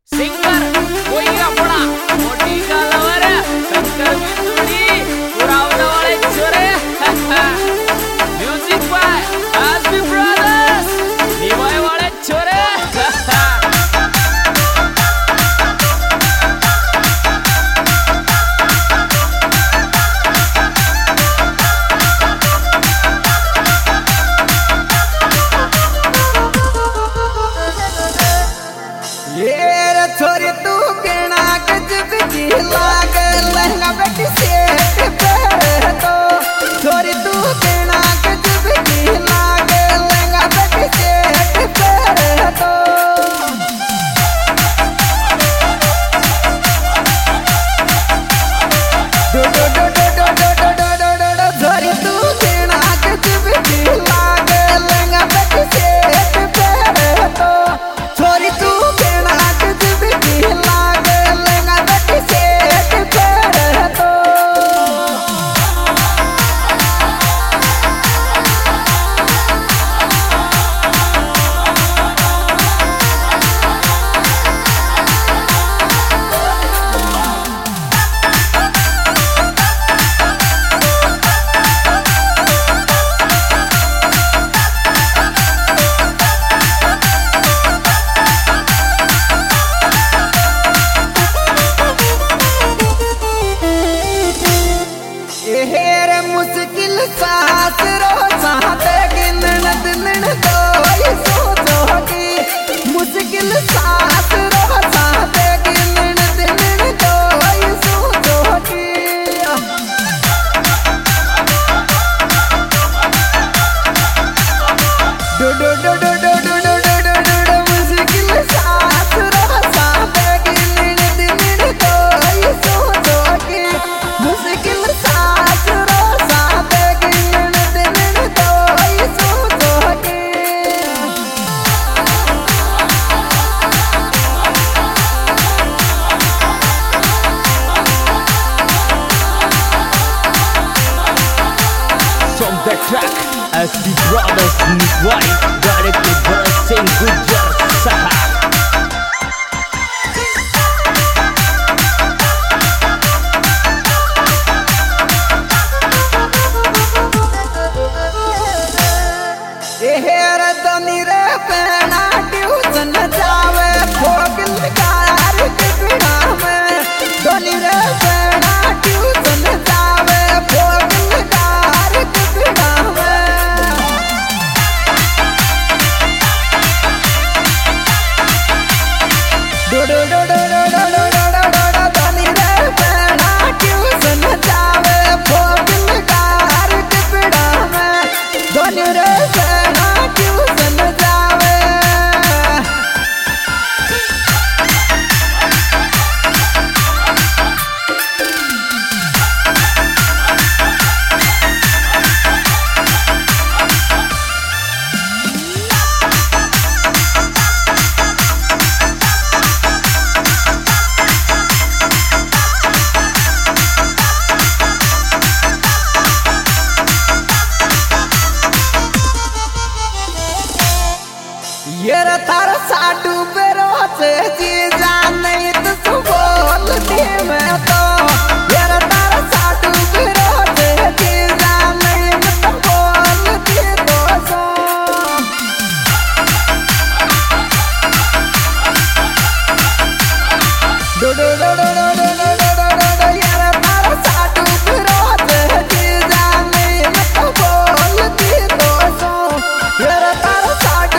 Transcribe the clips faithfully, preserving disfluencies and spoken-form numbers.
Singer कोई अपना मोटी गालवर शंकर बिंदुड़ी पुरावदा वाले छोरे म्यूजिक बाय एसबी ब्रदर्स निवाय वाले छोरे छोरी तू केना कज बिजी लाग लहंगा बेटी सेट पे तो छोरी तू केना कज बिजी लाग लहंगा बेटी सेट पे तो डो डो डो डो डो डो डो डो डो डो छोरी तू केना कज बिजी लाग लहंगा बेटी सेट पे तो छोरी तू केना मुश्किल सास रो चाहते गिनन दिन दो सोचो की मुश्किल सास रो चाहते गिनन दिन दो सोचो की डो डो डो डो डो डो डो डो डो डो डो मुश्किल सास रो चाहते गिनन दिन दो सोचो की मुश्किल सास रो the track S B Brothers Niwai directed by Singh Gujar Sahab हेर दनी रे पेना ट्यूशन जावे फोगिल कार के बिना में दनी रे पेना ट्यूशन जावे फोगिल कार के बिना में डो डो डो डो डो डो डो डो डो डो दनी रे पेना ट्यूशन जावे फोगिल कार के बिना में दनी रे ये तार साडू बेरो से जी जाने तो बोल दे मैं तो ये तार साडू बेरो से जी जाने तो बोल दे तो सो डो डो डो डो डो डो डो डो डो ये तार साडू बेरो से जी जाने तो बोल दे तो सो ये तार साडू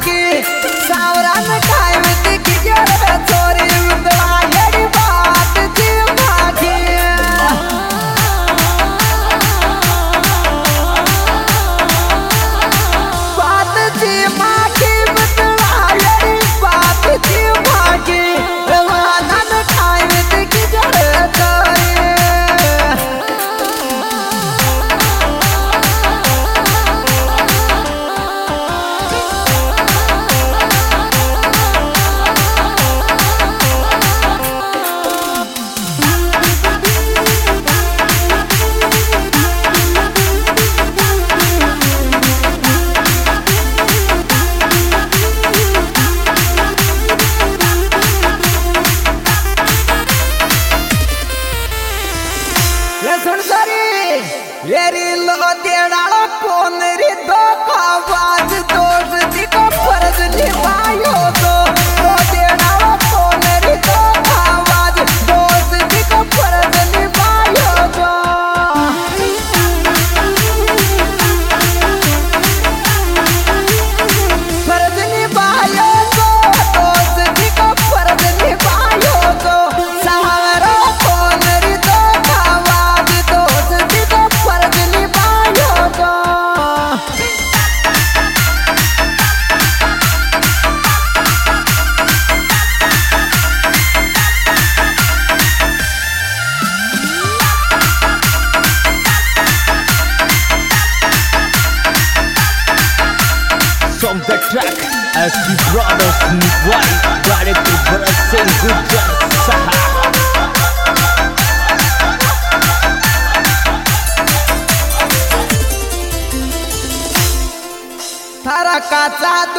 मागी सावरान काय म्हणते की जरा चोरी उतळा येडी बात जी मागी बात जी मागी उतळा येडी बात जी मागी वाहनान काय म्हणते की जरा चोरी सुन सरी रेरी लो तेड़ालो कौन री दो आवाज दोष दिको फर्ज निभायो दो लो तेड़ालो कौन री दो आवाज दोष दिको फर्ज निभायो दो फर्ज निभायो दो दोष दिको फर्ज निभायो दो सहारा कौन री दो From the track, S P Brothers Nitwai, directed Bharat Singh Gujjar Saha. थारा काचा